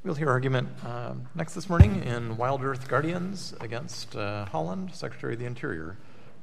We'll hear argument next this morning in Wild Earth Guardians against Holland, Secretary of the Interior.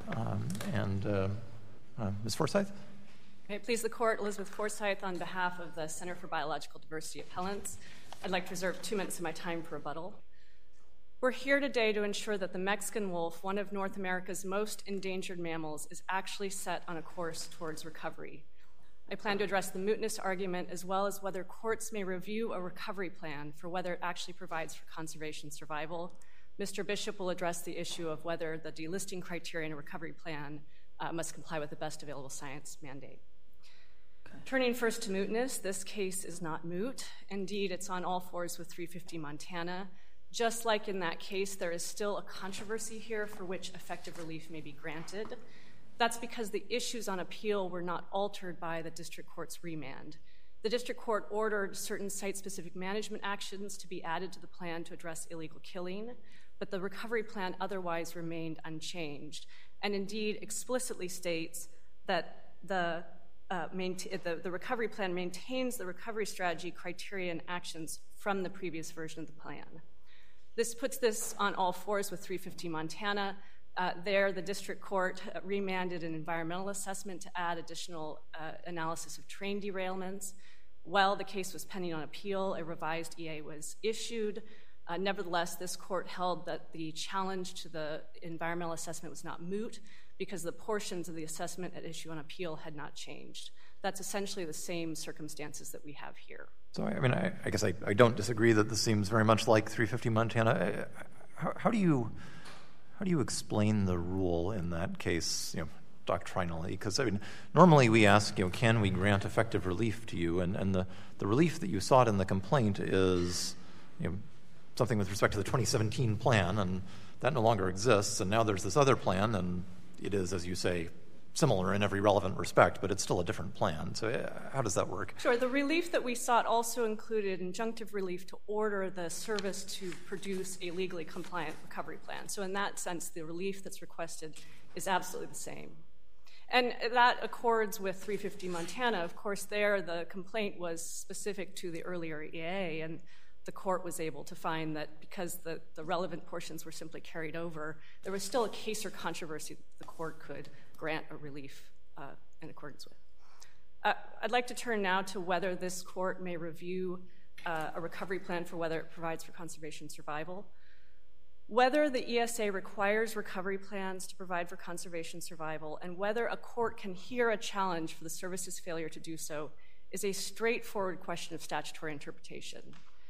Ms. Forsyth? May it please the Court, Elizabeth Forsyth on behalf of the Center for Biological Diversity Appellants. I'd like to reserve 2 minutes of my time for rebuttal. We're here today to ensure that the Mexican wolf, one of North America's most endangered mammals, is actually set on a course towards recovery. I plan to address the mootness argument as well as whether courts may review a recovery plan for whether it actually provides for conservation survival. Mr. Bishop will address the issue of whether the delisting criteria in a recovery plan must comply with the best available science mandate. Okay. Turning first to mootness, this case is not moot. Indeed, it's on all fours with 350 Montana. Just like in that case, there is still a controversy here for which effective relief may be granted. That's because the issues on appeal were not altered by the district court's remand. The district court ordered certain site-specific management actions to be added to the plan to address illegal killing, but the recovery plan otherwise remained unchanged, and indeed explicitly states that the recovery plan maintains the recovery strategy, criteria, and actions from the previous version of the plan. This puts this on all fours with 350 Montana. There, the district court remanded an environmental assessment to add additional analysis of train derailments. While the case was pending on appeal, a revised EA was issued. Nevertheless, this court held that the challenge to the environmental assessment was not moot because the portions of the assessment at issue on appeal had not changed. That's essentially the same circumstances that we have here. So, I guess I don't disagree that this seems very much like 350 Montana. How do you explain the rule in that case, doctrinally? Because normally we ask, can we grant effective relief to you? And the relief that you sought in the complaint is, something with respect to the 2017 plan, and that no longer exists. And now there's this other plan, and it is, as you say, similar in every relevant respect, but it's still a different plan. So how does that work? Sure. The relief that we sought also included injunctive relief to order the service to produce a legally compliant recovery plan. So in that sense, the relief that's requested is absolutely the same. And that accords with 350 Montana. Of course, there the complaint was specific to the earlier EA, and the court was able to find that because the relevant portions were simply carried over, there was still a case or controversy that the court could grant a relief in accordance with. I'd like to turn now to whether this court may review a recovery plan for whether it provides for conservation survival. Whether the ESA requires recovery plans to provide for conservation survival and whether a court can hear a challenge for the service's failure to do so is a straightforward question of statutory interpretation.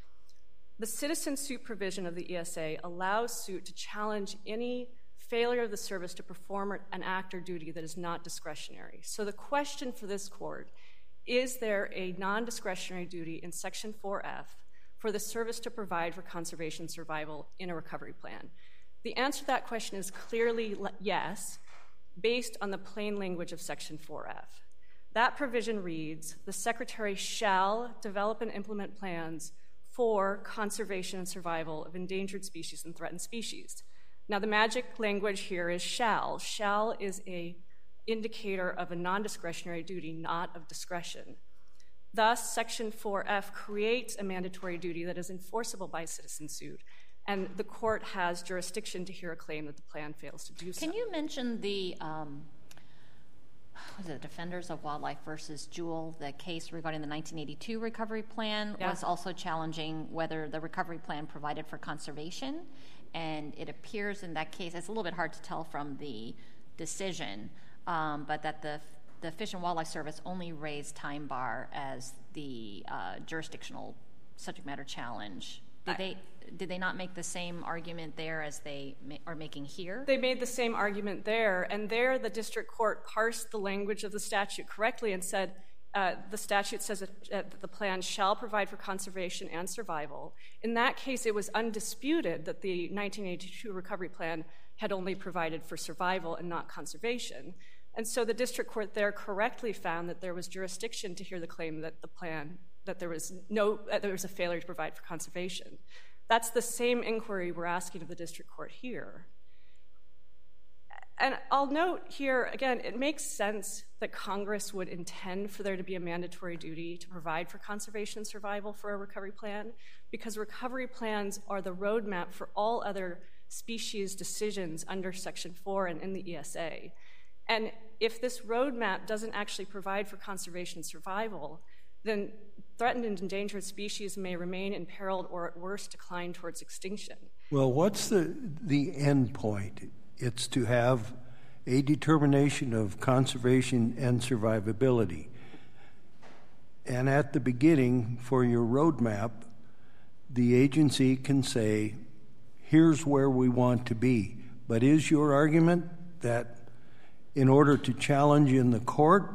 The citizen suit provision of the ESA allows suit to challenge any failure of the service to perform an act or duty that is not discretionary. So the question for this court, is there a non-discretionary duty in Section 4F for the service to provide for conservation survival in a recovery plan? The answer to that question is clearly yes, based on the plain language of Section 4F. That provision reads, the Secretary shall develop and implement plans for conservation and survival of endangered species and threatened species. Now, the magic language here is shall. Shall is an indicator of a non-discretionary duty, not of discretion. Thus, Section 4F creates a mandatory duty that is enforceable by citizen suit, and the court has jurisdiction to hear a claim that the plan fails to do so. Can you mention the Defenders of Wildlife versus Jewel, the case regarding the 1982 recovery plan was also challenging whether the recovery plan provided for conservation, and it appears in that case, it's a little bit hard to tell from the decision, but that the Fish and Wildlife Service only raised time bar as the jurisdictional subject matter challenge. Did they not make the same argument there as they are making here? They made the same argument there, and there the district court parsed the language of the statute correctly and said the statute says that the plan shall provide for conservation and survival. In that case, it was undisputed that the 1982 recovery plan had only provided for survival and not conservation. And so the district court there correctly found that there was jurisdiction to hear the claim that the plan, that there was a failure to provide for conservation. That's the same inquiry we're asking of the district court here. And I'll note here, again, it makes sense that Congress would intend for there to be a mandatory duty to provide for conservation and survival for a recovery plan, because recovery plans are the roadmap for all other species decisions under Section 4 and in the ESA. And if this roadmap doesn't actually provide for conservation and survival, then threatened and endangered species may remain imperiled or at worst decline towards extinction. Well, what's the end point? It's to have a determination of conservation and survivability. And at the beginning, for your roadmap, the agency can say, here's where we want to be. But is your argument that in order to challenge in the court,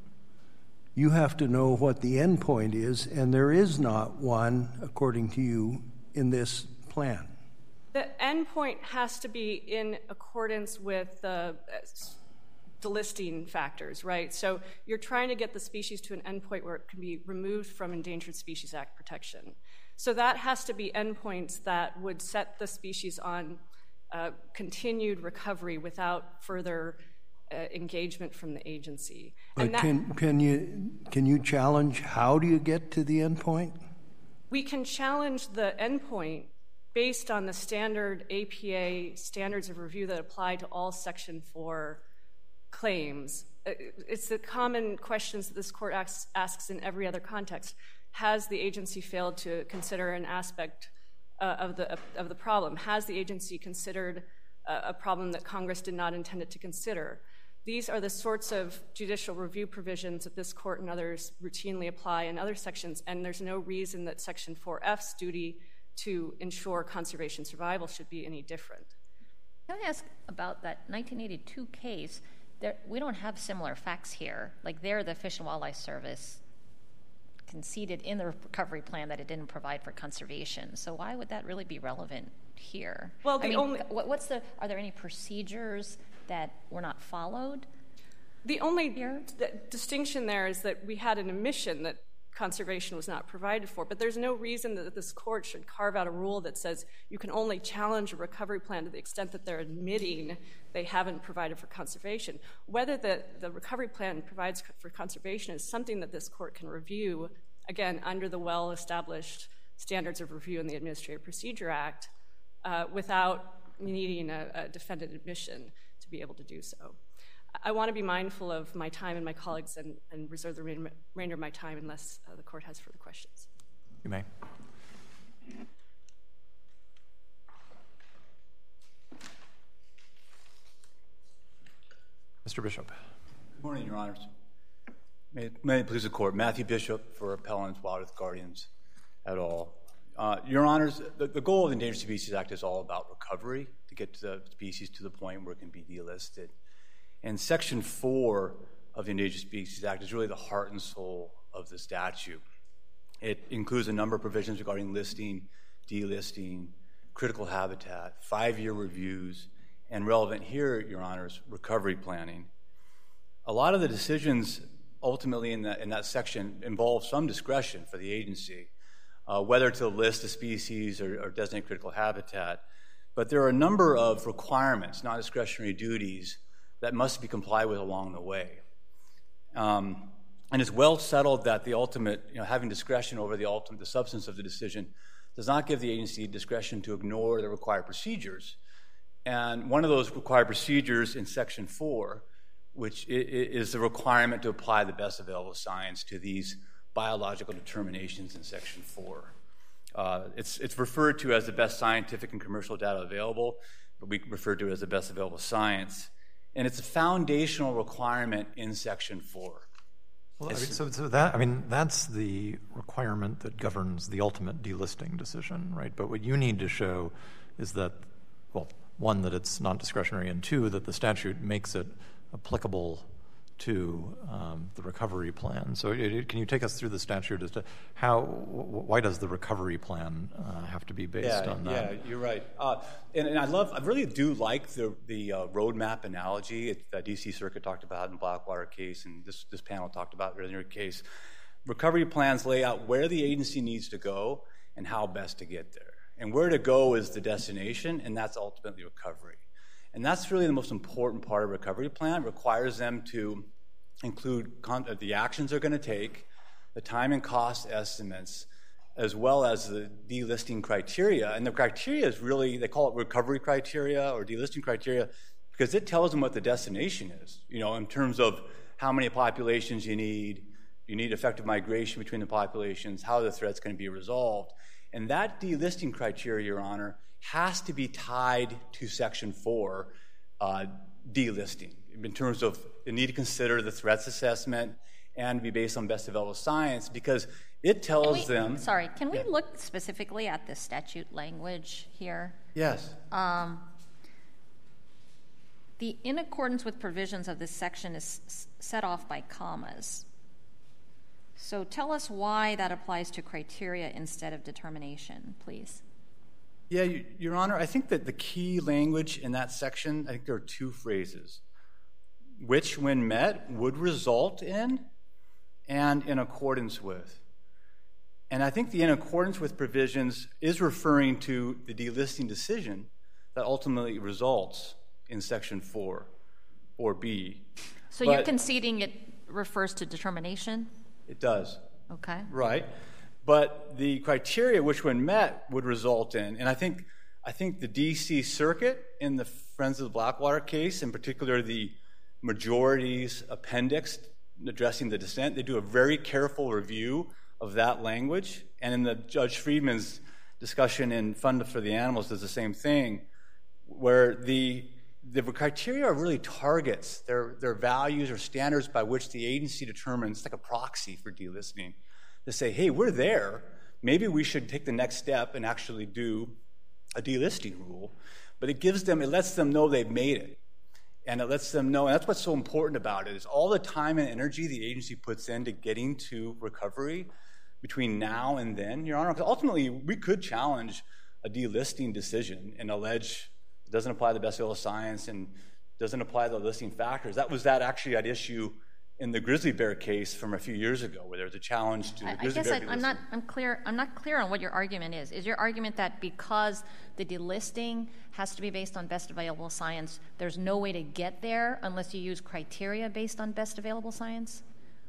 you have to know what the end point is, and there is not one, according to you, in this plan? The end point has to be in accordance with the delisting factors, right? So you're trying to get the species to an endpoint where it can be removed from Endangered Species Act protection. So that has to be endpoints that would set the species on continued recovery without further engagement from the agency. But can you challenge how do you get to the endpoint? We can challenge the endpoint based on the standard APA standards of review that apply to all Section 4 claims. It's the common questions that this court asks in every other context. Has the agency failed to consider an aspect of the problem? Has the agency considered a problem that Congress did not intend it to consider? These are the sorts of judicial review provisions that this court and others routinely apply in other sections, and there's no reason that Section 4F's duty to ensure conservation survival should be any different. Can I ask about that 1982 case? We don't have similar facts here. Like there, the Fish and Wildlife Service conceded in the recovery plan that it didn't provide for conservation. So why would that really be relevant here? Well, are there any procedures that were not followed? The only distinction there is that we had an admission that conservation was not provided for, but there's no reason that this court should carve out a rule that says you can only challenge a recovery plan to the extent that they're admitting they haven't provided for conservation. Whether the recovery plan provides for conservation is something that this court can review, again, under the well-established standards of review in the Administrative Procedure Act without needing a defendant admission to be able to do so. I want to be mindful of my time and my colleagues and reserve the remainder of my time unless the court has further questions. You may. Mr. Bishop. Good morning, Your Honors. May it please the Court. Matthew Bishop for Appellants, Wild Earth Guardians et al. Your Honors, the goal of the Endangered Species Act is all about recovery to get the species to the point where it can be delisted. And Section 4 of the Endangered Species Act is really the heart and soul of the statute. It includes a number of provisions regarding listing, delisting, critical habitat, 5-year reviews, and relevant here, Your Honors, recovery planning. A lot of the decisions ultimately in that section involve some discretion for the agency, whether to list a species or designate critical habitat. But there are a number of requirements, non-discretionary duties, that must be complied with along the way. And it's well settled that the ultimate, having discretion over the substance of the decision does not give the agency discretion to ignore the required procedures. And one of those required procedures in Section 4, which is the requirement to apply the best available science to these biological determinations in Section 4. It's referred to as the best scientific and commercial data available, but we refer to it as the best available science. And it's a foundational requirement in Section 4. Well, that's the requirement that governs the ultimate delisting decision, right? But what you need to show is that, well, one, that it's not discretionary, and two, that the statute makes it applicable to the recovery plan. So can you take us through the statute as to why does the recovery plan have to be based on that? Yeah, you're right. And I really do like the roadmap analogy that D.C. Circuit talked about in the Blackwater case, and this panel talked about in your case. Recovery plans lay out where the agency needs to go and how best to get there. And where to go is the destination, and that's ultimately recovery. And that's really the most important part of a recovery plan. It requires them to include the actions they're going to take, the time and cost estimates, as well as the delisting criteria. And the criteria is really, they call it recovery criteria or delisting criteria, because it tells them what the destination is, in terms of how many populations you need effective migration between the populations, how the threat's going to be resolved. And that delisting criteria, Your Honor, has to be tied to Section 4 delisting, in terms of the need to consider the threats assessment and be based on best available science, because it tells them... Sorry, can we look specifically at the statute language here? Yes. The in accordance with provisions of this section is set off by commas. So tell us why that applies to criteria instead of determination, please. Yeah, Your Honor, I think that the key language in that section, I think there are two phrases. Which, when met, would result in and in accordance with. And I think the in accordance with provisions is referring to the delisting decision that ultimately results in Section 4 or B. So you're conceding it refers to determination? It does. Okay. Right. But the criteria which, when met, would result in, and I think the D.C. Circuit in the Friends of the Blackwater case, in particular the majority's appendix addressing the dissent, they do a very careful review of that language. And in the Judge Friedman's discussion in Fund for the Animals does the same thing, where the criteria are really targets. They're values or standards by which the agency determines, like a proxy for delisting, to say, hey, we're there. Maybe we should take the next step and actually do a delisting rule. But it lets them know they've made it. And it lets them know, and that's what's so important about it, is all the time and energy the agency puts into getting to recovery between now and then, Your Honor, because ultimately we could challenge a delisting decision and allege it doesn't apply to the best available science and doesn't apply to the listing factors. That was actually at issue in the Grizzly Bear case from a few years ago, where there was a challenge to the Grizzly Bear delisting. I'm not clear on what your argument is. Is your argument that because the delisting has to be based on best available science, there's no way to get there unless you use criteria based on best available science?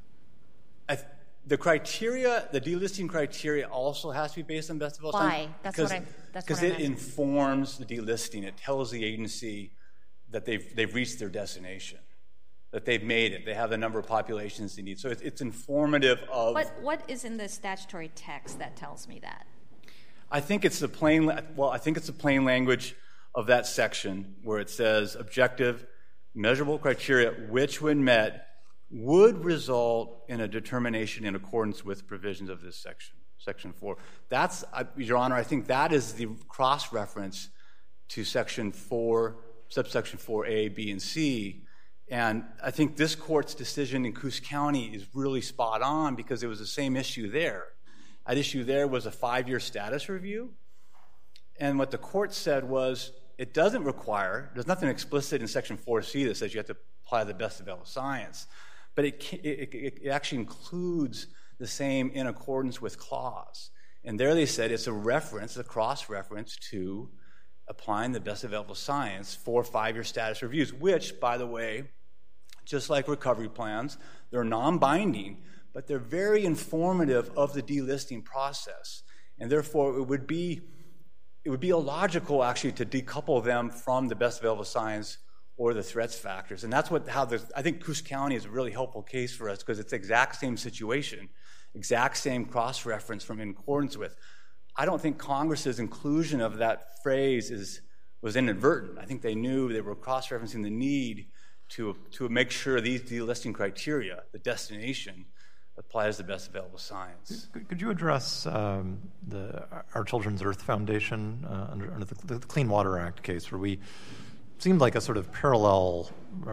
The delisting criteria also has to be based on best available science. Why? Because it informs the delisting. It tells the agency that they've reached their destination, that they've made it. They have the number of populations they need. So it's informative of... What is in the statutory text that tells me that? I think it's the plain language of that section where it says objective, measurable criteria, which, when met, would result in a determination in accordance with provisions of this section, Section 4. That's, Your Honor, I think that is the cross-reference to Section 4, subsection 4A, B, and C. And I think this court's decision in Coos County is really spot on because it was the same issue there. At issue there was a 5-year status review. And what the court said was it doesn't require, there's nothing explicit in Section 4C that says you have to apply the best available science, but it actually includes the same in accordance with clause. And there they said it's a reference, a cross-reference to applying the best available science for 5-year status reviews, which, by the way, just like recovery plans, they're non-binding, but they're very informative of the delisting process. And therefore, it would be illogical, actually, to decouple them from the best available science or the threats factors. And that's I think Coos County is a really helpful case for us because it's the exact same situation, exact same cross-reference from in accordance with. I don't think Congress's inclusion of that phrase was inadvertent. I think they knew they were cross-referencing the need to make sure these delisting criteria, the destination, applies the best available science. Could you address our Children's Earth Foundation under the Clean Water Act case, where we seemed like a sort of parallel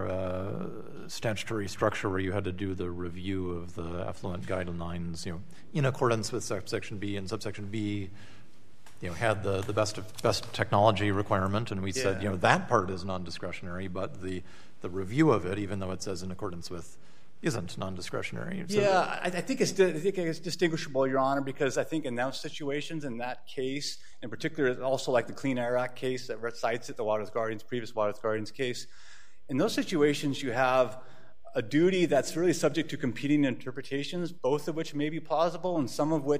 statutory structure where you had to do the review of the effluent guidelines, in accordance with subsection B, and subsection B, had the best technology requirement, and we said, that part is non-discretionary, but the review of it, even though it says in accordance with, isn't non-discretionary. So I think it's distinguishable, Your Honor, because I think in those situations, in that case, in particular, also like the Clean Air Act case that cites it, the previous Water Guardians case, in those situations you have a duty that's really subject to competing interpretations, both of which may be plausible and some of which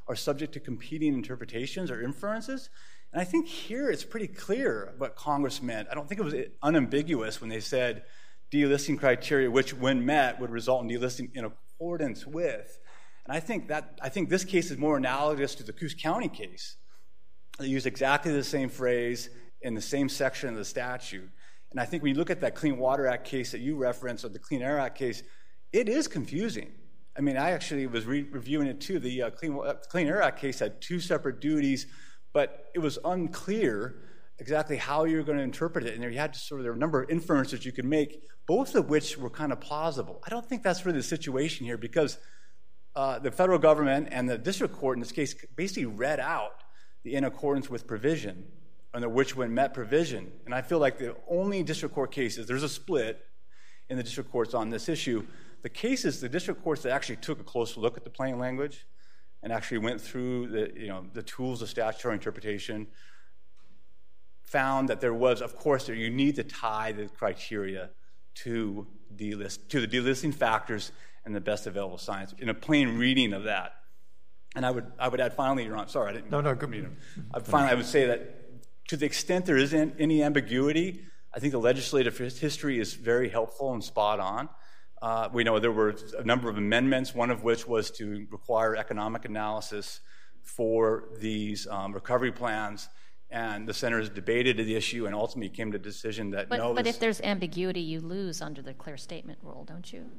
are subject to competing interpretations or inferences. And I think here it's pretty clear what Congress meant. I don't think it was unambiguous when they said delisting criteria, which when met would result in delisting in accordance with. And I think this case is more analogous to the Coos County case. They use exactly the same phrase in the same section of the statute. And I think when you look at that Clean Water Act case that you referenced, or the Clean Air Act case, it is confusing. I mean, I actually was reviewing it too. The Clean Air Act case had two separate duties, but it was unclear exactly how you're going to interpret it. And there were a number of inferences you could make, both of which were kind of plausible. I don't think that's really the situation here, because the federal government and the district court in this case basically read out the in accordance with provision and the which when met provision. And I feel like the only district court cases, there's a split in the district courts on this issue. The district courts that actually took a closer look at the plain language and actually went through the tools of statutory interpretation found that there was, of course, you need to tie the criteria to the delisting factors and the best available science in a plain reading of that. And I would add finally, Your Honor, sorry, I didn't. No, good. Finally, I would say that to the extent there isn't any ambiguity, I think the legislative history is very helpful and spot on. We know there were a number of amendments, one of which was to require economic analysis for these recovery plans, and the senators debated the issue and ultimately came to a decision that no. But if there's ambiguity, you lose under the clear statement rule, don't you?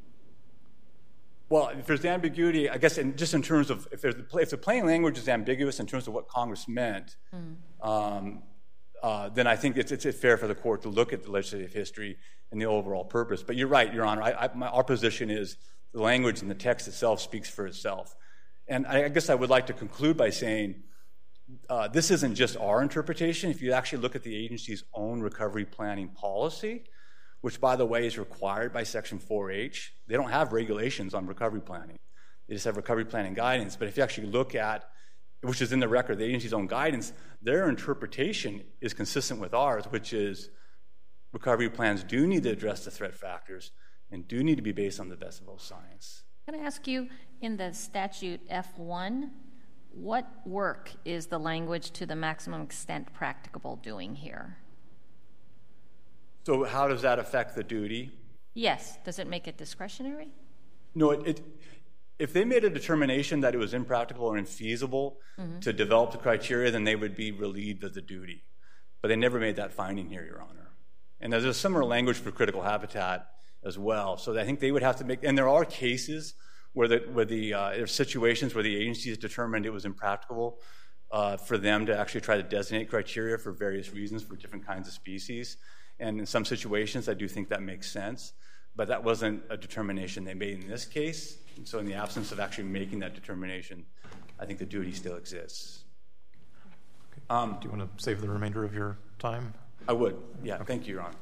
Well, if there's ambiguity, I guess just in terms of if the plain language is ambiguous in terms of what Congress meant, then I think it's fair for the court to look at the legislative history and the overall purpose. But you're right, Your Honor. Our position is the language in the text itself speaks for itself. And I guess I would like to conclude by saying this isn't just our interpretation. If you actually look at the agency's own recovery planning policy, which, by the way, is required by Section 4H, they don't have regulations on recovery planning. They just have recovery planning guidance. But if you actually look at, which is in the record, the agency's own guidance, their interpretation is consistent with ours, which is recovery plans do need to address the threat factors and do need to be based on the best of both science. Can I ask you, in the statute F1, what work is the language to the maximum extent practicable doing here? So how does that affect the duty? Yes. Does it make it discretionary? No, if they made a determination that it was impractical or infeasible to develop the criteria, then they would be relieved of the duty. But they never made that finding here, Your Honor. And there's a similar language for critical habitat as well. So I think they would have to make, and there are cases where there's situations where the agency has determined it was impractical for them to actually try to designate criteria for various reasons for different kinds of species. And in some situations, I do think that makes sense. But that wasn't a determination they made in this case. And so in the absence of actually making that determination, I think the duty still exists. Okay. Do you want to save the remainder of your time? I would. Yeah. Okay. Thank you, Your Honor.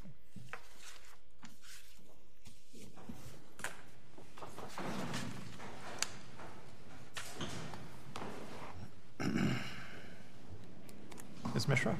Ms. Mishra?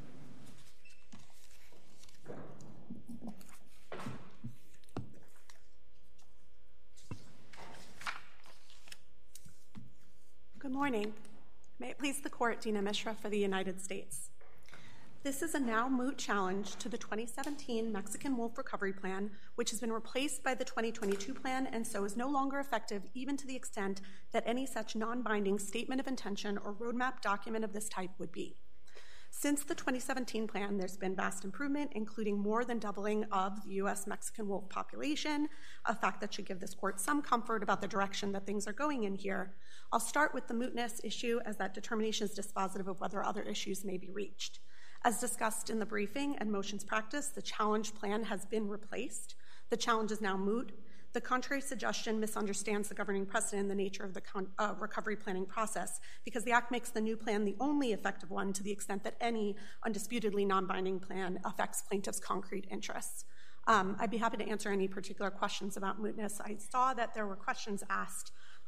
Good morning. May it please the Court, Dina Mishra for the United States. This is a now moot challenge to the 2017 Mexican Wolf Recovery Plan, which has been replaced by the 2022 plan and so is no longer effective, even to the extent that any such non-binding statement of intention or roadmap document of this type would be. Since the 2017 plan, there's been vast improvement, including more than doubling of the U.S. Mexican wolf population, a fact that should give this Court some comfort about the direction that things are going in here. I'll start with the mootness issue, as that determination is dispositive of whether other issues may be reached. As discussed in the briefing and motions practice, the challenge plan has been replaced. The challenge is now moot. The contrary suggestion misunderstands the governing precedent and the nature of the recovery planning process, because the Act makes the new plan the only effective one to the extent that any undisputedly non-binding plan affects plaintiffs' concrete interests. I'd be happy to answer any particular questions about mootness. I saw that there were questions asked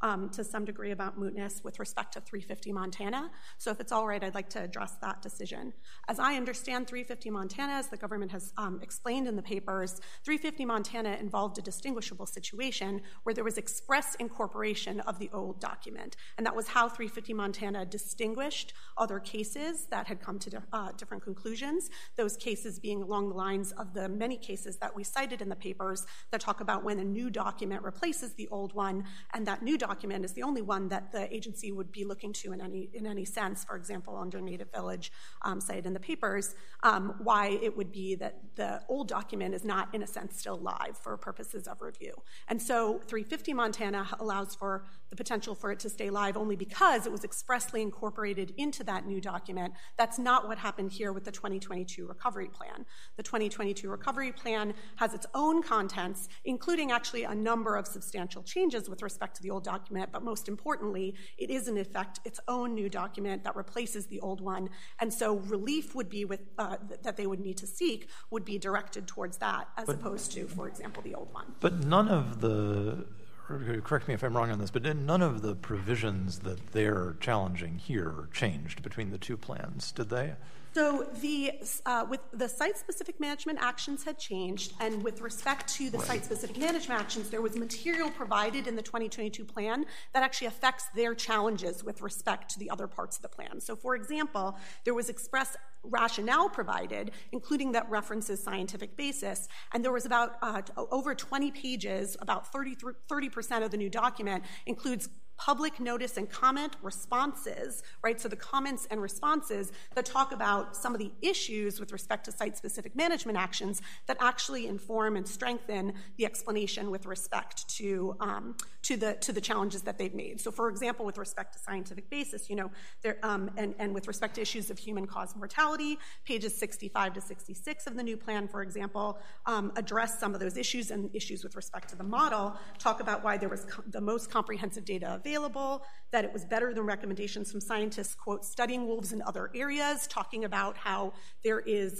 to some degree about mootness with respect to 350 Montana. So if it's all right, I'd like to address that decision. As I understand 350 Montana, as the government has explained in the papers, 350 Montana involved a distinguishable situation where there was express incorporation of the old document. And that was how 350 Montana distinguished other cases that had come to different conclusions, those cases being along the lines of the many cases that we cited in the papers that talk about when a new document replaces the old one, and that new document is the only one that the agency would be looking to in any sense. For example, under Native Village, cited in the papers, why it would be that the old document is not, in a sense, still live for purposes of review. And so 350 Montana allows for the potential for it to stay live only because it was expressly incorporated into that new document. That's not what happened here with the 2022 Recovery Plan. The 2022 Recovery Plan has its own contents, including actually a number of substantial changes with respect to the old document, but most importantly, it is in effect its own new document that replaces the old one. And so relief would be that they would need to seek would be directed towards that as opposed to, for example, the old one. But none of the, correct me if I'm wrong on this, but none of the provisions that they're challenging here changed between the two plans, did they? So with the site-specific management actions had changed, and with respect to the site-specific management actions, there was material provided in the 2022 plan that actually affects their challenges with respect to the other parts of the plan. So, for example, there was express rationale provided, including that references scientific basis, and there was about over 20 pages, about 30% of the new document includes public notice and comment responses, right? So the comments and responses that talk about some of the issues with respect to site-specific management actions that actually inform and strengthen the explanation with respect to the challenges that they've made. So, for example, with respect to scientific basis, and with respect to issues of human-caused mortality, pages 65 to 66 of the new plan, for example, address some of those issues, and issues with respect to the model talk about why there was the most comprehensive data available, that it was better than recommendations from scientists, quote, studying wolves in other areas, talking about how there is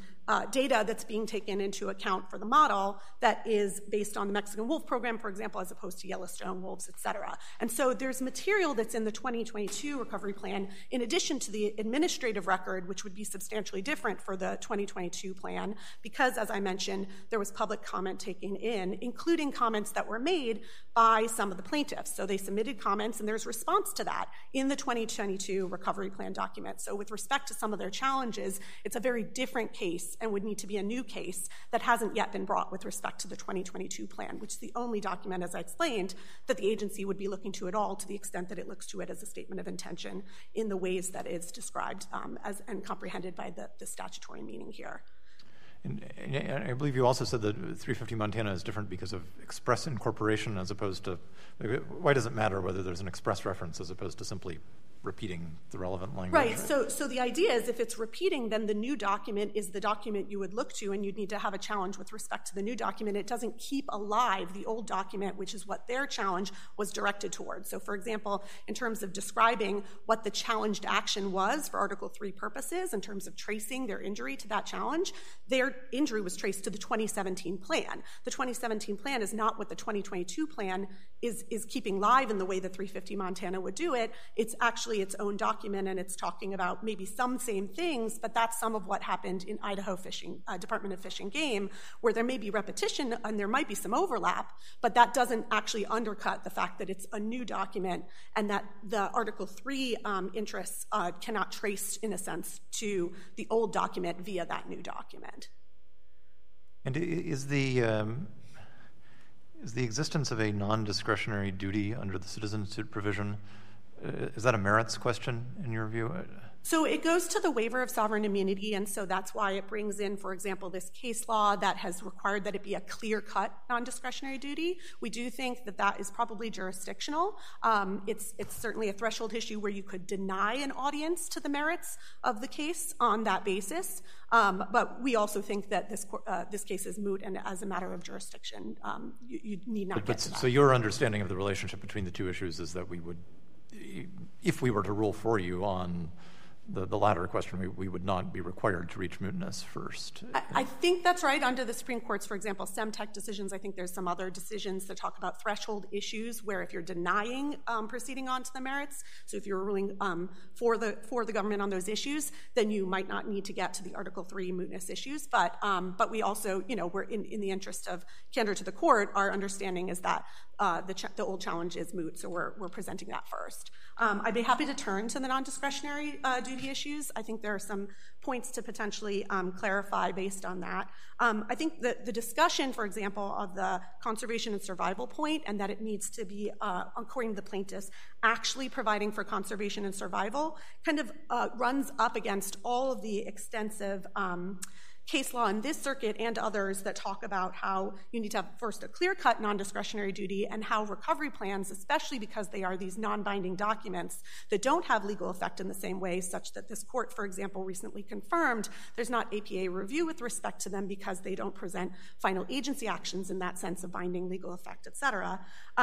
data that's being taken into account for the model that is based on the Mexican wolf program, for example, as opposed to Yellowstone wolves, et cetera. And so there's material that's in the 2022 recovery plan, in addition to the administrative record, which would be substantially different for the 2022 plan, because, as I mentioned, there was public comment taken in, including comments that were made by some of the plaintiffs. So they submitted comments, and there's response to that in the 2022 recovery plan document. So with respect to some of their challenges, it's a very different case and would need to be a new case that hasn't yet been brought with respect to the 2022 plan, which is the only document, as I explained, that the agency would be looking to at all, to the extent that it looks to it as a statement of intention in the ways that it's described and comprehended by the statutory meaning here. And I believe you also said that 350 Montana is different because of express incorporation as opposed to, why does it matter whether there's an express reference as opposed to simply repeating the relevant language? Right. So the idea is if it's repeating, then the new document is the document you would look to, and you'd need to have a challenge with respect to the new document. It doesn't keep alive the old document, which is what their challenge was directed towards. So, for example, in terms of describing what the challenged action was for Article 3 purposes, in terms of tracing their injury to that challenge, their injury was traced to the 2017 plan. The 2017 plan is not what the 2022 plan is keeping live in the way that 350 Montana would do it. It's actually its own document, and it's talking about maybe some same things, but that's some of what happened in Idaho Department of Fish and Game, where there may be repetition and there might be some overlap, but that doesn't actually undercut the fact that it's a new document and that the Article 3 interests cannot trace, in a sense, to the old document via that new document. And is the existence of a non-discretionary duty under the citizen suit provision, is that a merits question in your view? So it goes to the waiver of sovereign immunity, and so that's why it brings in, for example, this case law that has required that it be a clear-cut non-discretionary duty. We do think that that is probably jurisdictional. It's certainly a threshold issue where you could deny an audience to the merits of the case on that basis, but we also think that this case is moot, and as a matter of jurisdiction, you need not get to that. So your understanding of the relationship between the two issues is that we would, if we were to rule for you on the latter question, we would not be required to reach mootness first. I think that's right. Under the Supreme Court's, for example, Semtech decisions, I think there's some other decisions that talk about threshold issues where if you're denying proceeding on to the merits, so if you're ruling for the government on those issues, then you might not need to get to the Article 3 mootness issues. But we also, we're in the interest of candor to the court, our understanding is that the old challenge is moot, so we're presenting that first. I'd be happy to turn to the non-discretionary duty issues. I think there are some points to potentially clarify based on that. I think that the discussion, for example, of the conservation and survival point, and that it needs to be, according to the plaintiffs, actually providing for conservation and survival, kind of runs up against all of the extensive case law in this circuit and others that talk about how you need to have first a clear-cut non-discretionary duty and how recovery plans, especially because they are these non-binding documents that don't have legal effect in the same way, such that this court, for example, recently confirmed there's not APA review with respect to them because they don't present final agency actions in that sense of binding legal effect, et cetera,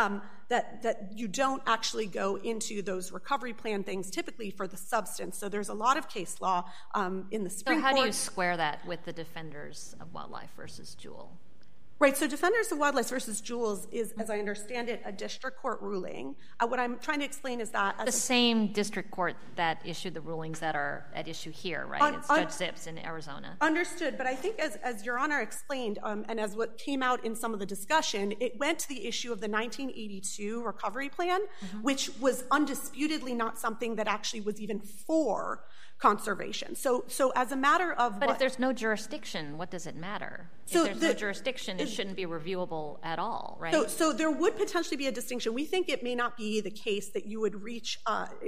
that you don't actually go into those recovery plan things typically for the substance. So there's a lot of case law in the Supreme Court. So how do you square that with the Defenders of Wildlife versus Jewell? Right, so Defenders of Wildlife versus Jewell is, as I understand it, a district court ruling. What I'm trying to explain is that... The same district court that issued the rulings that are at issue here, right? It's Judge Zips in Arizona. Understood, but I think as Your Honor explained, and as what came out in some of the discussion, it went to the issue of the 1982 recovery plan, which was undisputedly not something that actually was even for conservation. So as a matter of... But if there's no jurisdiction, what does it matter? So if there's no jurisdiction, it shouldn't be reviewable at all, right? So there would potentially be a distinction. We think it may not be the case that you would reach,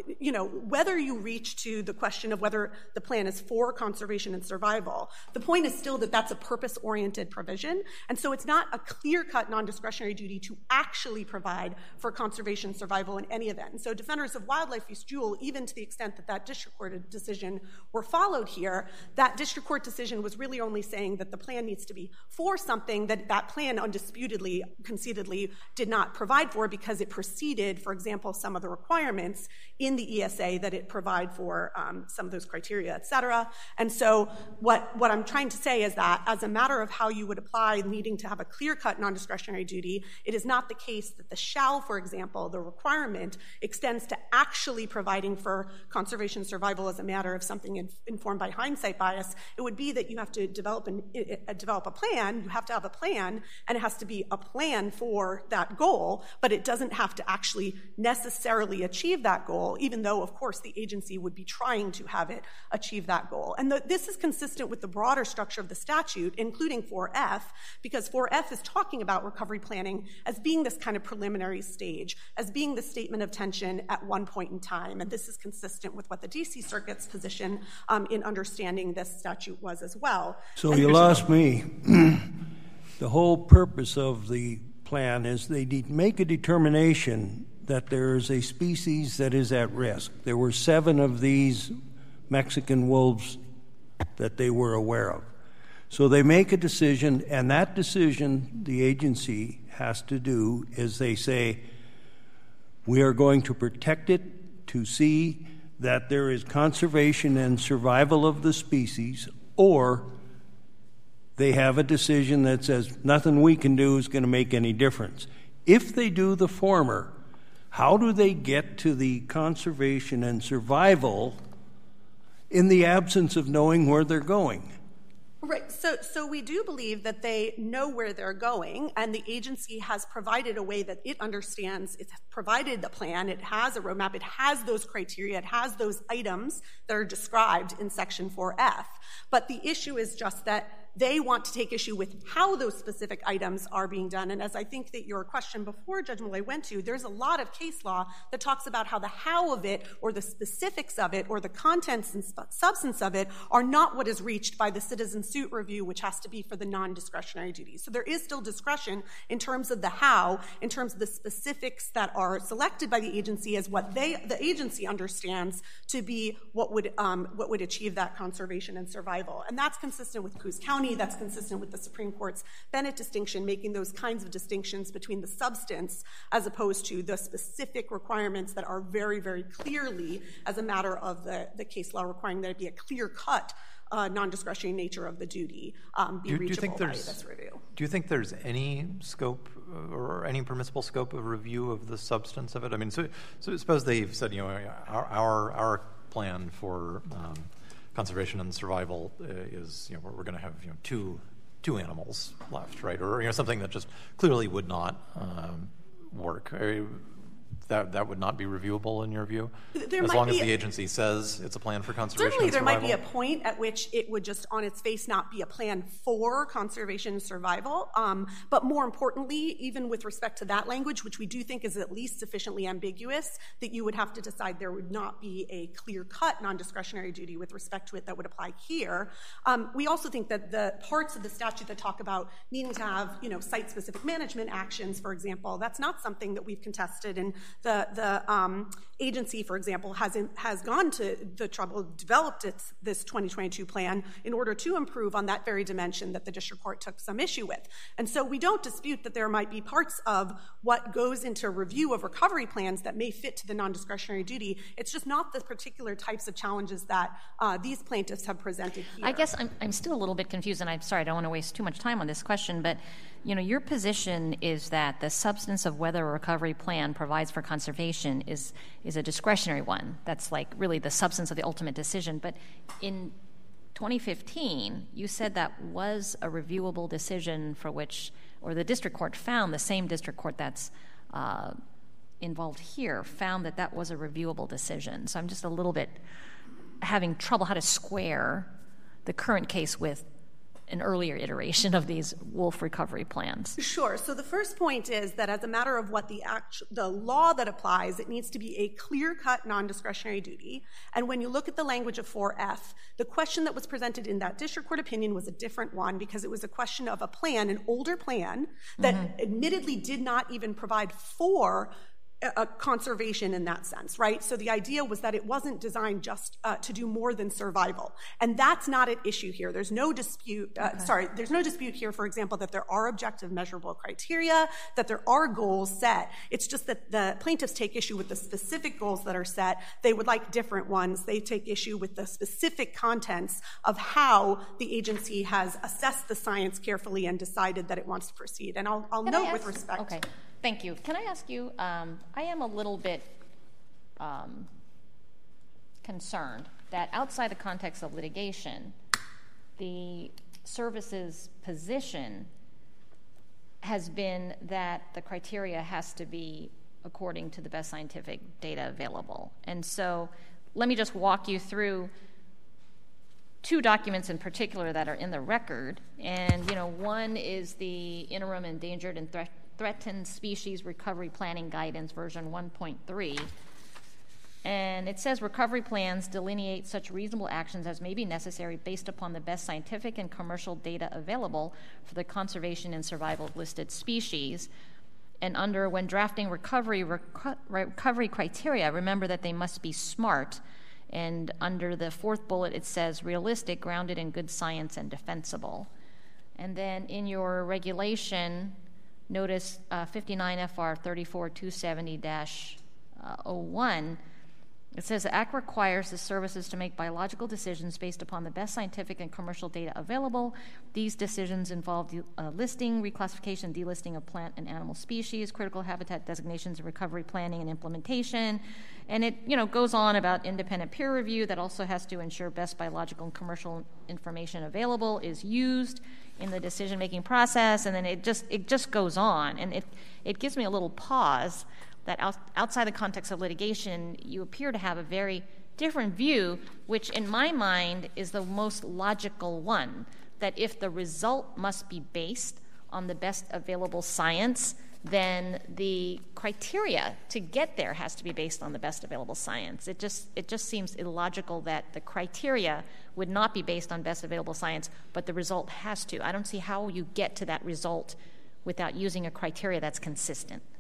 whether you reach to the question of whether the plan is for conservation and survival, the point is still that that's a purpose-oriented provision, and so it's not a clear-cut non-discretionary duty to actually provide for conservation and survival in any event. And so Defenders of Wildlife v. Jewell, even to the extent that that district court decision were followed here, that district court decision was really only saying that the plan needs to be for something that that plan undisputedly, concededly did not provide for because it preceded, for example, some of the requirements in the ESA that it provide for some of those criteria, et cetera. And so what I'm trying to say is that as a matter of how you would apply needing to have a clear-cut non-discretionary duty, it is not the case that the shall, for example, the requirement extends to actually providing for conservation and survival as a matter of something informed by hindsight bias. It would be that you have to develop a plan, you have to have a plan, and it has to be a plan for that goal, but it doesn't have to actually necessarily achieve that goal, even though, of course, the agency would be trying to have it achieve that goal. And this is consistent with the broader structure of the statute, including 4F, because 4F is talking about recovery planning as being this kind of preliminary stage, as being the statement of tension at one point in time. And this is consistent with what the D.C. Circuit's position in understanding this statute was as well. So you lost me. The whole purpose of the plan is they make a determination that there is a species that is at risk. There were 7 of these Mexican wolves that they were aware of. So they make a decision, and that decision the agency has to do is they say, we are going to protect it to see that there is conservation and survival of the species, or they have a decision that says nothing we can do is going to make any difference. If they do the former, how do they get to the conservation and survival in the absence of knowing where they're going? Right. So we do believe that they know where they're going, and the agency has provided a way that it understands. It's provided the plan. It has a roadmap. It has those criteria. It has those items that are described in Section 4F. But the issue is just that they want to take issue with how those specific items are being done. And as I think that your question before, Judge Millay, went to, there's a lot of case law that talks about how the how of it or the specifics of it or the contents and substance of it are not what is reached by the citizen suit review, which has to be for the non-discretionary duties. So there is still discretion in terms of the how, in terms of the specifics that are selected by the agency as what the agency understands to be what would achieve that conservation and survival. And that's consistent with Coos County me, that's consistent with the Supreme Court's Bennett distinction, making those kinds of distinctions between the substance as opposed to the specific requirements that are very, very clearly, as a matter of the case law, requiring that it be a clear-cut non-discretionary nature of the duty be reachable by this review. Do you think there's any scope or any permissible scope of review of the substance of it? I mean, so suppose they've said, our plan for conservation and survival is, we're going to have two animals left, right? Or something that just clearly would not work. That would not be reviewable in your view? As long as the agency says it's a plan for conservation certainly and survival? There might be a point at which it would just on its face not be a plan for conservation and survival. But more importantly, even with respect to that language, which we do think is at least sufficiently ambiguous, that you would have to decide there would not be a clear-cut non-discretionary duty with respect to it that would apply here. We also think that the parts of the statute that talk about needing to have site-specific management actions, for example, that's not something that we've contested. And the agency, for example, has gone to the trouble, developed this 2022 plan in order to improve on that very dimension that the district court took some issue with. And so we don't dispute that there might be parts of what goes into review of recovery plans that may fit to the non-discretionary duty. It's just not the particular types of challenges that these plaintiffs have presented here. I guess I'm still a little bit confused, and I'm sorry, I don't want to waste too much time on this question, but your position is that the substance of whether a recovery plan provides for conservation is a discretionary one. That's like really the substance of the ultimate decision. But in 2015, you said that was a reviewable decision for which, or the district court found, the same district court that's involved here, found that was a reviewable decision. So I'm just a little bit having trouble how to square the current case with an earlier iteration of these wolf recovery plans. Sure. So the first point is that as a matter of what the law that applies, it needs to be a clear-cut non-discretionary duty. And when you look at the language of 4F, the question that was presented in that district court opinion was a different one because it was a question of a plan, an older plan, that admittedly did not even provide for a conservation in that sense, right? So the idea was that it wasn't designed just to do more than survival. And that's not at issue here. There's no dispute, there's no dispute here, for example, that there are objective measurable criteria, that there are goals set. It's just that the plaintiffs take issue with the specific goals that are set. They would like different ones. They take issue with the specific contents of how the agency has assessed the science carefully and decided that it wants to proceed. And I'll note with respect. Okay. Thank you. Can I ask you, I am a little bit concerned that outside the context of litigation, the service's position has been that the criteria has to be according to the best scientific data available. And so let me just walk you through two documents in particular that are in the record. And, one is the Interim Endangered and Threatened Species Recovery Planning Guidance, version 1.3. And it says recovery plans delineate such reasonable actions as may be necessary based upon the best scientific and commercial data available for the conservation and survival of listed species. And when drafting recovery criteria, remember that they must be SMART. And under the fourth bullet, it says realistic, grounded in good science, and defensible. And then in your regulation, notice 59 FR 34270-01, it says the Act requires the services to make biological decisions based upon the best scientific and commercial data available. These decisions involve listing, reclassification, delisting of plant and animal species, critical habitat designations, and recovery planning and implementation. And it goes on about independent peer review that also has to ensure best biological and commercial information available is used in the decision-making process, and then it just goes on. And it gives me a little pause that outside the context of litigation, you appear to have a very different view, which in my mind is the most logical one, that if the result must be based on the best available science, then the criteria to get there has to be based on the best available science. It just seems illogical that the criteria would not be based on best available science, but the result has to. I don't see how you get to that result without using a criteria that's consistent.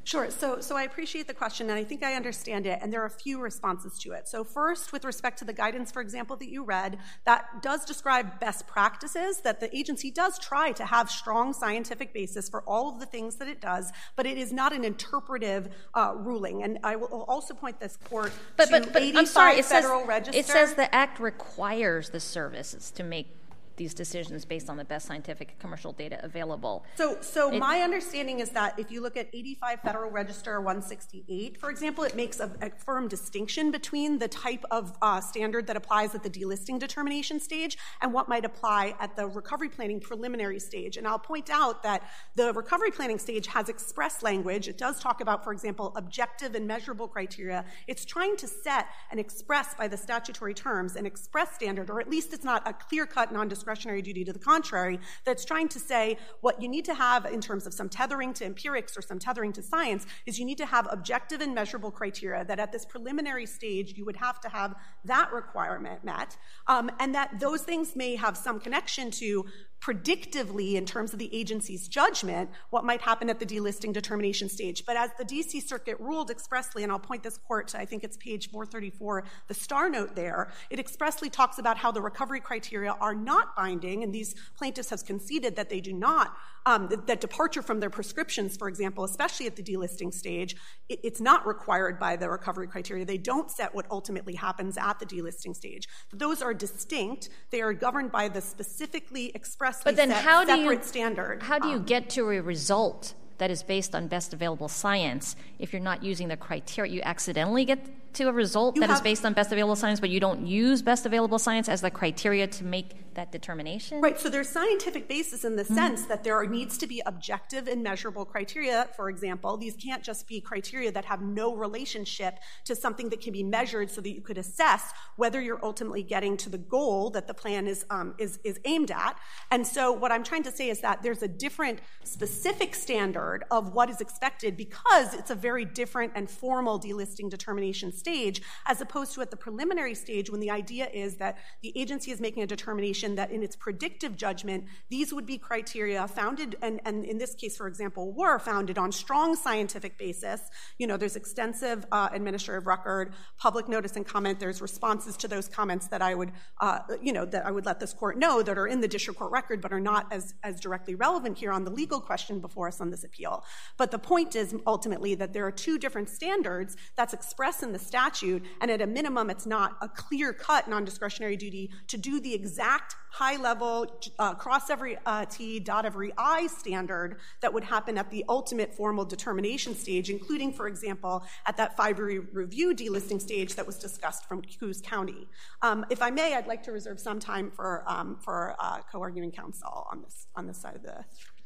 Sure. So I appreciate the question, and I think I understand it, and there are a few responses to it. So first, with respect to the guidance, for example, that you read, that does describe best practices, that the agency does try to have strong scientific basis for all of the things that it does, but it is not an interpretive ruling. And I will also point this court to 85 Federal Register. It says the Act requires the services to make these decisions based on the best scientific and commercial data available. So my understanding is that if you look at 85 Federal Register 168, for example, it makes a firm distinction between the type of standard that applies at the delisting determination stage and what might apply at the recovery planning preliminary stage. And I'll point out that the recovery planning stage has express language. It does talk about, for example, objective and measurable criteria. It's trying to set and express by the statutory terms an express standard, or at least it's not a clear-cut non-discretionary duty. To the contrary, that's trying to say what you need to have in terms of some tethering to empirics or some tethering to science is you need to have objective and measurable criteria, that at this preliminary stage you would have to have that requirement met, and that those things may have some connection to predictively, in terms of the agency's judgment, what might happen at the delisting determination stage. But as the D.C. Circuit ruled expressly, and I'll point this court to, I think it's page 434, the star note there, it expressly talks about how the recovery criteria are not binding, and these plaintiffs have conceded that they do not, that departure from their prescriptions, for example, especially at the delisting stage, it's not required by the recovery criteria. They don't set what ultimately happens at the delisting stage. Those are distinct. They are governed by the specifically expressly separate standard. How do you get to a result that is based on best available science if you're not using the criteria? You accidentally get to a result that is based on best available science, but you don't use best available science as the criteria to make that determination? Right, so there's scientific basis in the sense that there needs to be objective and measurable criteria, for example. These can't just be criteria that have no relationship to something that can be measured so that you could assess whether you're ultimately getting to the goal that the plan is aimed at. And so what I'm trying to say is that there's a different specific standard of what is expected because it's a very different and formal delisting determination stage, as opposed to at the preliminary stage when the idea is that the agency is making a determination that in its predictive judgment, these would be criteria founded, and in this case, for example, were founded on strong scientific basis. You know, there's extensive administrative record, public notice and comment. There's responses to those comments that I would, that I would let this court know that are in the district court record but are not as directly relevant here on the legal question before us on this appeal. But the point is ultimately that there are two different standards that's expressed in the statute, and at a minimum, it's not a clear-cut non-discretionary duty to do the exact high-level, cross every T, dot every I standard that would happen at the ultimate formal determination stage, including, for example, at that 5-year review delisting stage that was discussed from Coos County. If I may, I'd like to reserve some time for co-arguing counsel on this side of the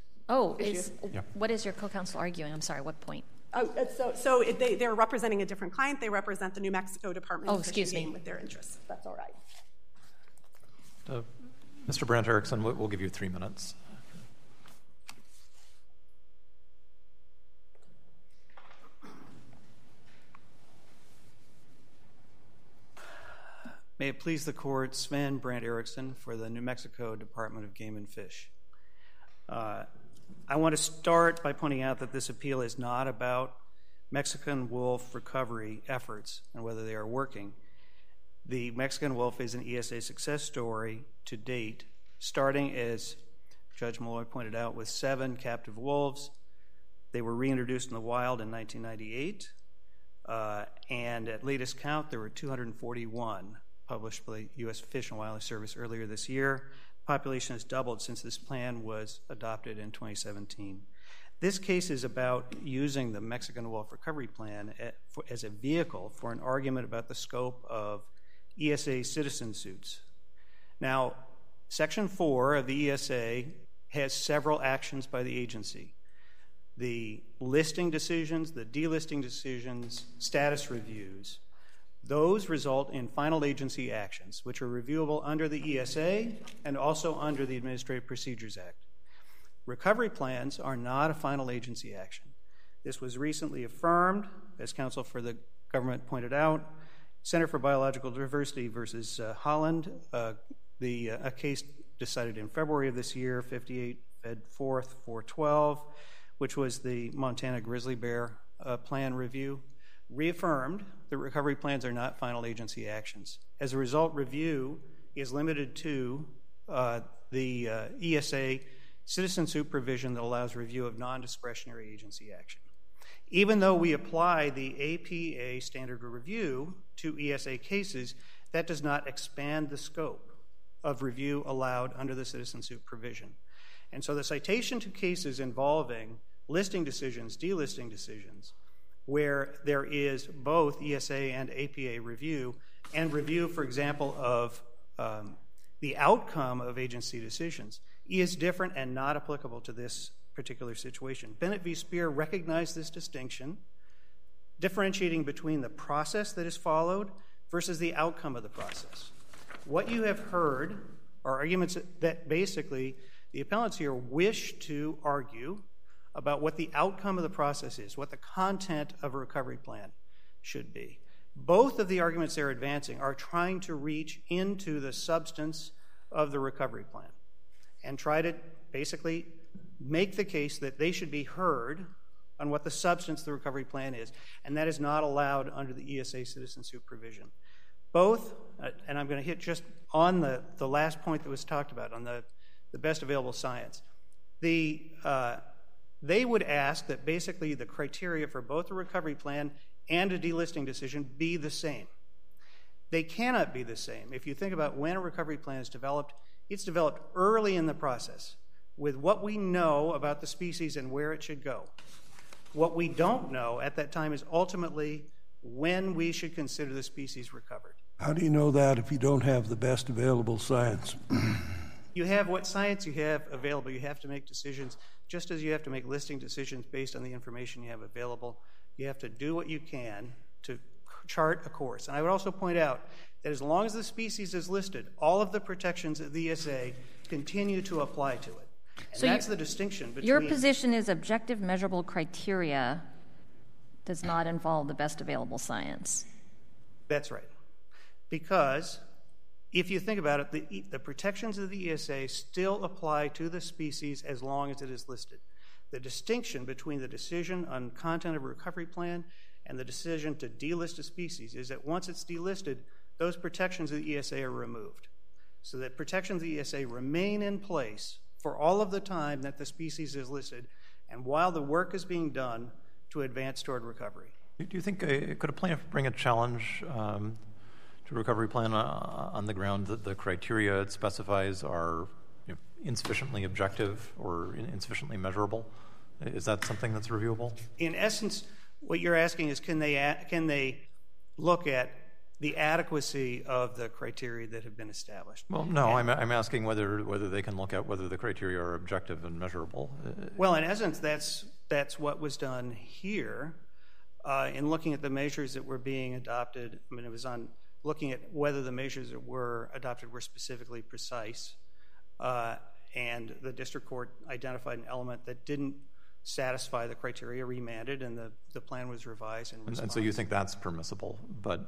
issue. What is your co-counsel arguing? I'm sorry, what point? So they're representing a different client. They represent the New Mexico Department of Fish and Game with their interests. That's all right. Mr. Brent Erickson, we'll give you 3 minutes. May it please the court, Sven Brent Erickson for the New Mexico Department of Game and Fish. I want to start by pointing out that this appeal is not about Mexican wolf recovery efforts and whether they are working. The Mexican wolf is an ESA success story to date, starting, as Judge Malloy pointed out, with 7 captive wolves. They were reintroduced in the wild in 1998, and at latest count, there were 241 published by the U.S. Fish and Wildlife Service earlier this year. The population has doubled since this plan was adopted in 2017. This case is about using the Mexican Wolf Recovery Plan as a vehicle for an argument about the scope of ESA citizen suits. Now, Section 4 of the ESA has several actions by the agency. The listing decisions, the delisting decisions, status reviews, those result in final agency actions, which are reviewable under the ESA and also under the Administrative Procedures Act. Recovery plans are not a final agency action. This was recently affirmed, as counsel for the government pointed out, Center for Biological Diversity versus Holland, a case decided in February of this year, 58 Fed 4th 412, which was the Montana grizzly bear plan review reaffirmed that recovery plans are not final agency actions. As a result, review is limited to the ESA citizen suit provision that allows review of non-discretionary agency action. Even though we apply the APA standard of review to ESA cases, that does not expand the scope of review allowed under the citizen suit provision. And so the citation to cases involving listing decisions, delisting decisions, where there is both ESA and APA review, and review, for example, of the outcome of agency decisions, is different and not applicable to this particular situation. Bennett v. Speer recognized this distinction, differentiating between the process that is followed versus the outcome of the process. What you have heard are arguments that basically the appellants here wish to argue about what the outcome of the process is, what the content of a recovery plan should be. Both of the arguments they're advancing are trying to reach into the substance of the recovery plan and try to basically make the case that they should be heard on what the substance of the recovery plan is, and that is not allowed under the ESA citizen suit provision. Both, and I'm going to hit just on the last point that was talked about, on the best available science, they would ask that basically the criteria for both a recovery plan and a delisting decision be the same. They cannot be the same. If you think about when a recovery plan is developed, it's developed early in the process with what we know about the species and where it should go. What we don't know at that time is ultimately when we should consider the species recovered. How do you know that if you don't have the best available science? You have what science you have available. You have to make decisions just as you have to make listing decisions based on the information you have available. You have to do what you can to chart a course. And I would also point out that as long as the species is listed, all of the protections of the ESA continue to apply to it. And so that's the distinction between... Your position is objective measurable criteria does not involve the best available science. That's right. Because if you think about it, the protections of the ESA still apply to the species as long as it is listed. The distinction between the decision on content of a recovery plan and the decision to delist a species is that once it's delisted, those protections of the ESA are removed. So that protections of the ESA remain in place for all of the time that the species is listed and while the work is being done to advance toward recovery. Do you think, could a plaintiff bring a challenge to a recovery plan on the ground that the criteria it specifies are insufficiently objective or insufficiently measurable? Is that something that's reviewable? In essence, what you're asking is can they look at the adequacy of the criteria that have been established? Well, no, I'm asking whether they can look at whether the criteria are objective and measurable. Well, in essence, that's what was done here in looking at the measures that were being adopted. I mean, it was on looking at whether the measures that were adopted were specifically precise, and the district court identified an element that didn't satisfy the criteria, remanded, and the plan was revised. And so you think that's permissible, but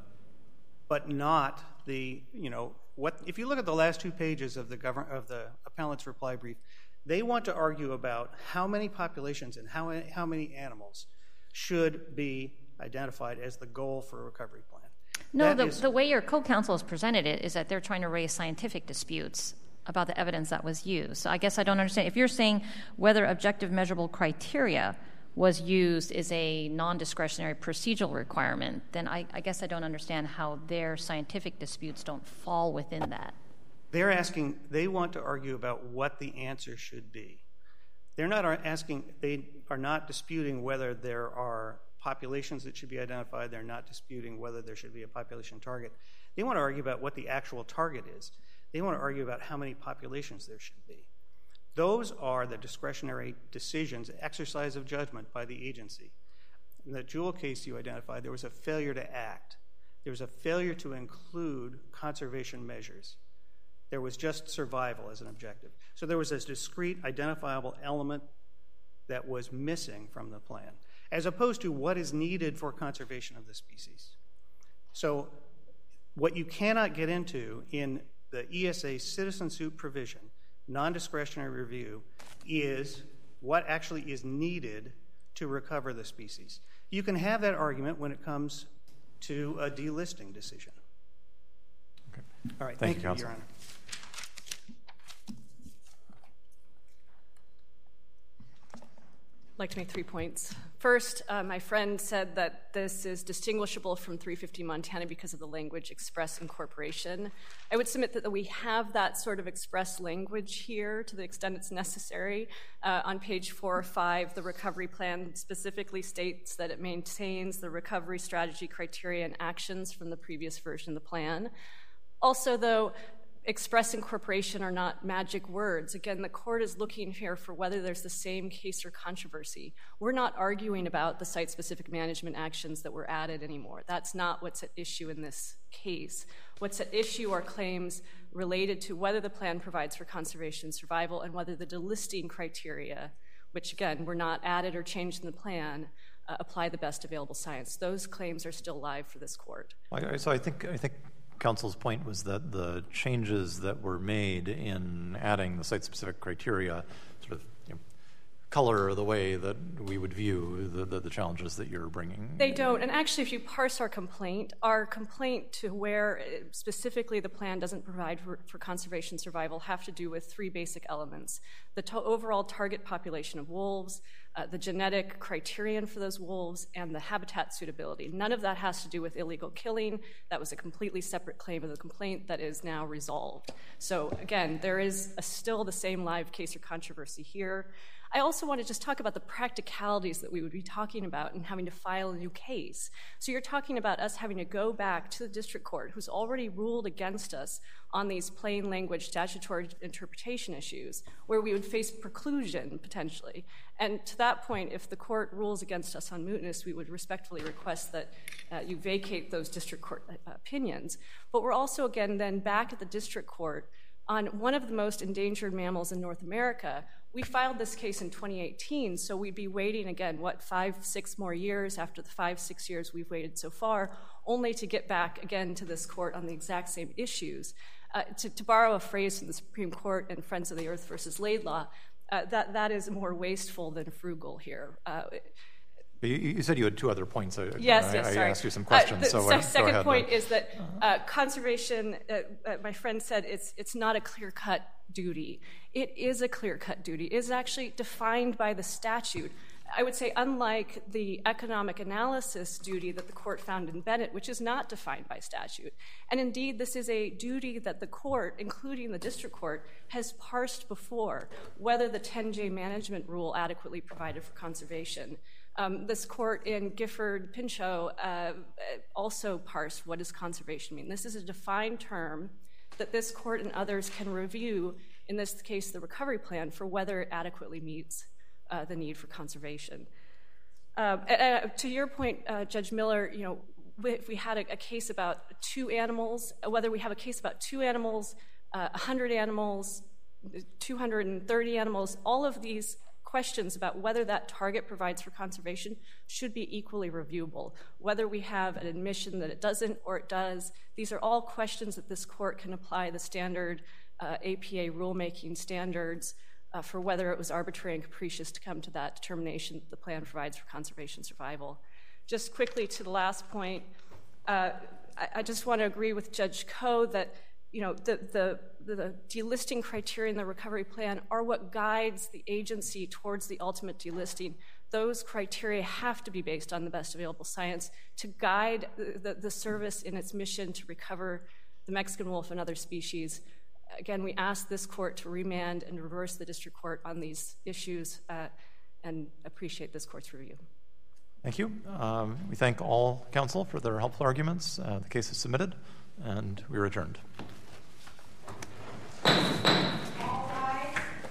not the, what if you look at the last 2 pages of the appellant's reply brief, they want to argue about how many populations and how many animals should be identified as the goal for a recovery plan. No, the way your co-counsel has presented it is that they're trying to raise scientific disputes about the evidence that was used. So I guess I don't understand. If you're saying whether objective measurable criteria was used is a non-discretionary procedural requirement, then I guess I don't understand how their scientific disputes don't fall within that. They want to argue about what the answer should be. They are not disputing whether there are populations that should be identified. They're not disputing whether there should be a population target. They want to argue about what the actual target is. They want to argue about how many populations there should be. Those are the discretionary decisions, exercise of judgment by the agency. In the Jewell case you identified, there was a failure to act. There was a failure to include conservation measures. There was just survival as an objective. So there was this discrete, identifiable element that was missing from the plan, as opposed to what is needed for conservation of the species. So what you cannot get into in the ESA citizen suit provision, non-discretionary review, is what actually is needed to recover the species. You can have that argument when it comes to a delisting decision. Okay. All right. Thank you, Your Counsel. Honor. I'd like to make 3 points. First, my friend said that this is distinguishable from 350 Montana because of the language express incorporation. I would submit that we have that sort of express language here to the extent it's necessary. On page 4 or 5, the recovery plan specifically states that it maintains the recovery strategy, criteria, and actions from the previous version of the plan. Also, though, express incorporation are not magic words. Again, the court is looking here for whether there's the same case or controversy. We're not arguing about the site-specific management actions that were added anymore. That's not what's at issue in this case. What's at issue are claims related to whether the plan provides for conservation and survival and whether the delisting criteria, which again were not added or changed in the plan, apply the best available science. Those claims are still live for this court. So I think Counsel's point was that the changes that were made in adding the site-specific criteria sort of color the way that we would view the challenges that you're bringing. They don't. And actually, if you parse our complaint to where specifically the plan doesn't provide for conservation survival have to do with 3 basic elements. The overall target population of wolves, the genetic criterion for those wolves, and the habitat suitability. None of that has to do with illegal killing. That was a completely separate claim of the complaint that is now resolved. So again, there is still the same live case or controversy here. I also want to just talk about the practicalities that we would be talking about in having to file a new case. So you're talking about us having to go back to the district court, who's already ruled against us on these plain language statutory interpretation issues, where we would face preclusion, potentially. And to that point, if the court rules against us on mootness, we would respectfully request that you vacate those district court opinions. But we're also, again, then back at the district court on one of the most endangered mammals in North America. We filed this case in 2018, so we'd be waiting again, 5-6 more years after the 5-6 years we've waited so far, only to get back again to this court on the exact same issues. To borrow a phrase from the Supreme Court and Friends of the Earth versus Laidlaw, that is more wasteful than frugal here. You said you had 2 other points. Yes, I sorry. asked you some questions. The second point is that conservation, my friend said, it's not a clear-cut duty. It is a clear-cut duty. It is actually defined by the statute. I would say unlike the economic analysis duty that the court found in Bennett, which is not defined by statute. And indeed, this is a duty that the court, including the district court, has parsed before, whether the 10J management rule adequately provided for conservation. This court in Gifford-Pinchot also parsed what does conservation mean. This is a defined term that this court and others can review, in this case the recovery plan, for whether it adequately meets the need for conservation. To your point, Judge Miller, if we had a case about 2 animals, whether we have a case about 2 animals, 100 animals, 230 animals, all of these questions about whether that target provides for conservation should be equally reviewable. Whether we have an admission that it doesn't or it does, these are all questions that this court can apply the standard APA rulemaking standards for whether it was arbitrary and capricious to come to that determination that the plan provides for conservation survival. Just quickly to the last point, I just want to agree with Judge Koh that the delisting criteria in the recovery plan are what guides the agency towards the ultimate delisting. Those criteria have to be based on the best available science to guide the service in its mission to recover the Mexican wolf and other species. Again, we ask this court to remand and reverse the district court on these issues and appreciate this court's review. Thank you. We thank all counsel for their helpful arguments. The case is submitted, and we are adjourned.